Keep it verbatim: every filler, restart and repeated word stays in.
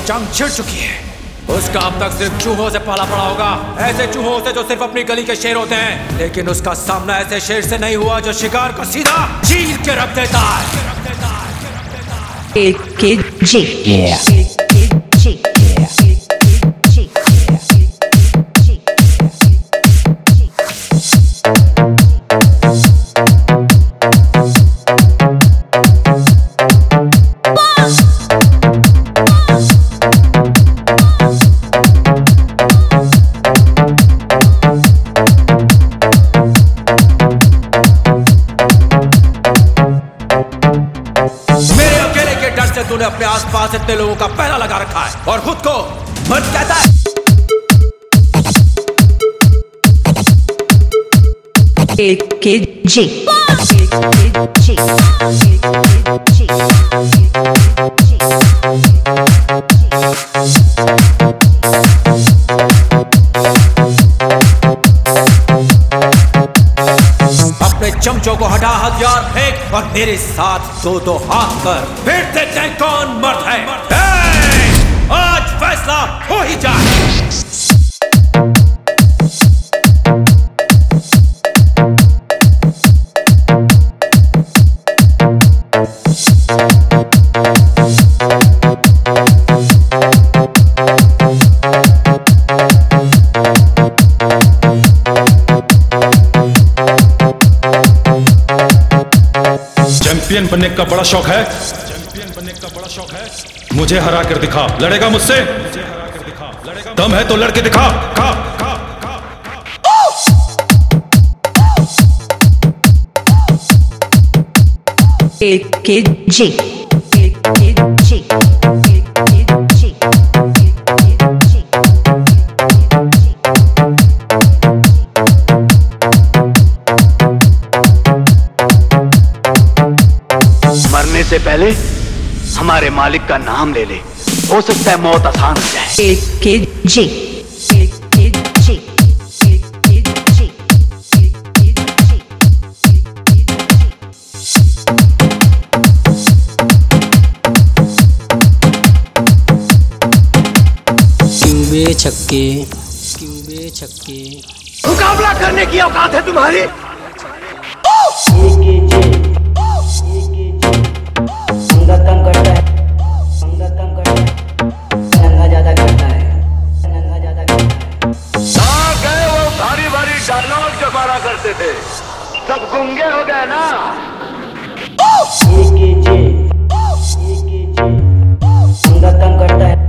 जंग छिड़ चुकी है। उसका अब तक सिर्फ चूहों से पाला पड़ा होगा, ऐसे चूहों से जो सिर्फ अपनी गली के शेर होते हैं। लेकिन उसका सामना ऐसे शेर से नहीं हुआ जो शिकार को सीधा चीर के रख देता है। के के जी जी तूने अपने आसपास इतने लोगों का पहरा लगा रखा है और खुद को मर्द कहता है। के के जी जी अपने चमचों को हटा, हथियार फेंक और मेरे साथ दो दो हाथ कर फिर देखते हैं कौन मर्द है। आज फैसला हो ही जाए। चैंपियन बनने का बड़ा शौक है, चैंपियन बनने का बड़ा शौक है। मुझे हरा कर दिखा, लड़ेगा मुझसे? मुझे हरा कर दिखा, लड़ेगा। दम है तो लड़के दिखा। खा खा खा के के जी के के जी मरने से पहले हमारे मालिक का नाम ले ले, हो सकता है मौत आसान हो जाए। के के जी के के जी के के जी के के क्यूबे छक्के क्यूबे छक्के मुकाबला करने की औकात है तुम्हारी? संगतम करता है, संगतम करता है, नंगा ज्यादा करता है, नंगा ज्यादा करता है। कहाँ गए वो भारी भारी डायलॉग जो मारा करते थे? सब गुंगे हो गए ना? एक के जी, एक के जी, संगतम करता है।